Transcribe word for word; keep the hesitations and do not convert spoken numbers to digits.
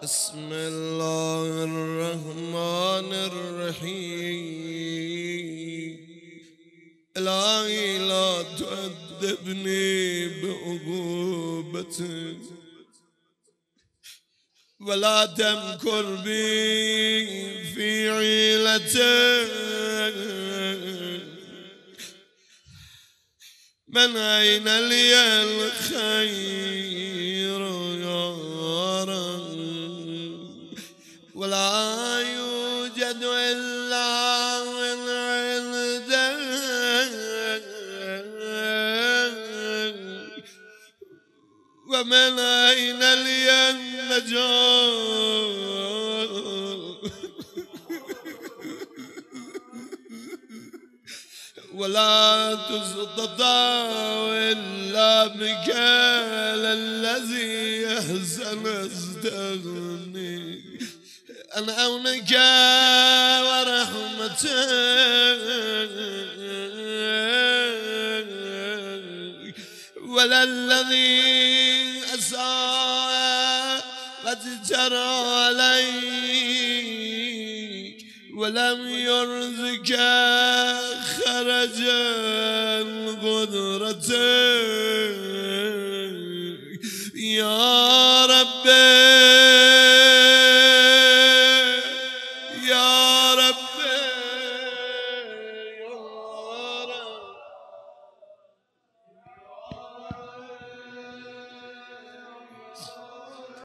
بسم الله الرحمن الرحيم. إلهي لا تؤدبني بعقوبتك ولا تمكر بي في عيلتك. من أين لي الخير يا رب ولا يوجد إلا من عندك. ومن أين لي النجاة ولا تستطاع إلا بك الذي يحسن استغني عن عونك ورحمتك ولا الذي أساء وتجرى عليك ولم يرزق خرجا قدرتك. يا ربي